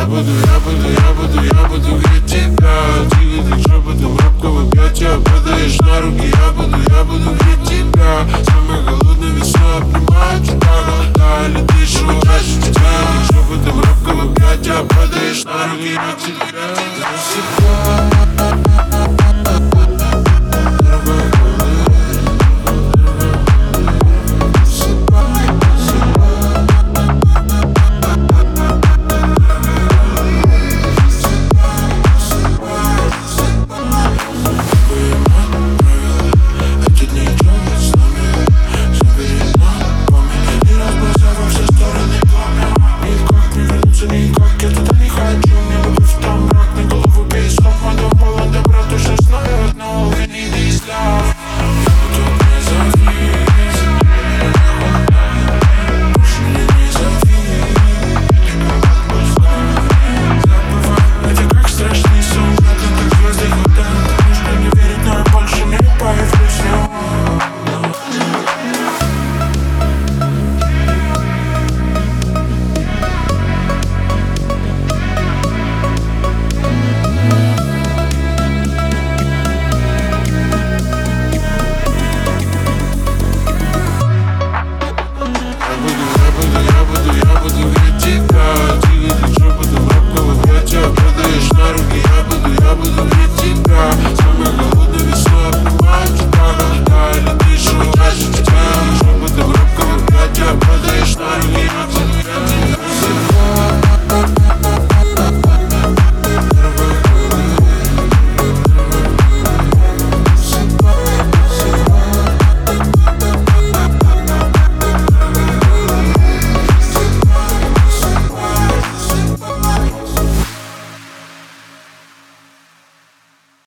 буду греть тебя. Тихо ты шепотом робко в объятия падаешь на руки. Я буду греть тебя. Самый голодный весной обнимаю тебя. Холодая, дышу, дальше тебя. Шепотом робко в объятия падаешь на руки. Я тебя.